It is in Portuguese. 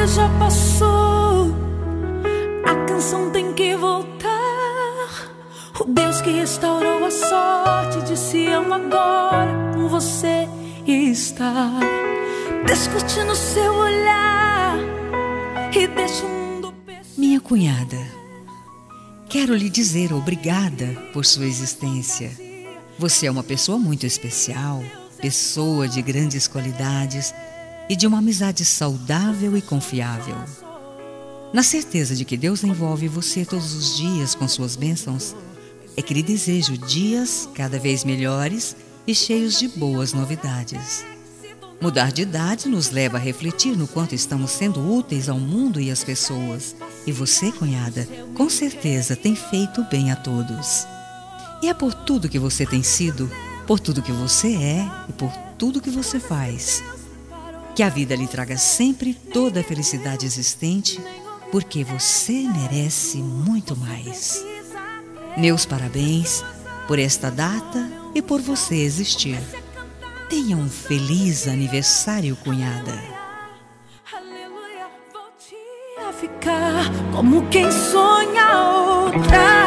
já passou, a canção tem que voltar. O Deus que restaurou a sorte de Sião agora com você está. Discute no seu olhar e deixa o mundo perceber. Minha cunhada, quero lhe dizer obrigada por sua existência. Você é uma pessoa muito especial, pessoa de grandes qualidades e de uma amizade saudável e confiável. Na certeza de que Deus envolve você todos os dias com suas bênçãos, é que lhe desejo dias cada vez melhores e cheios de boas novidades. Mudar de idade nos leva a refletir no quanto estamos sendo úteis ao mundo e às pessoas. E você, cunhada, com certeza tem feito bem a todos. E é por tudo que você tem sido, por tudo que você é e por tudo que você faz. Que a vida lhe traga sempre toda a felicidade existente, porque você merece muito mais. Meus parabéns por esta data e por você existir. Tenha um feliz aniversário, cunhada. Aleluia, volte a ficar como quem sonha outra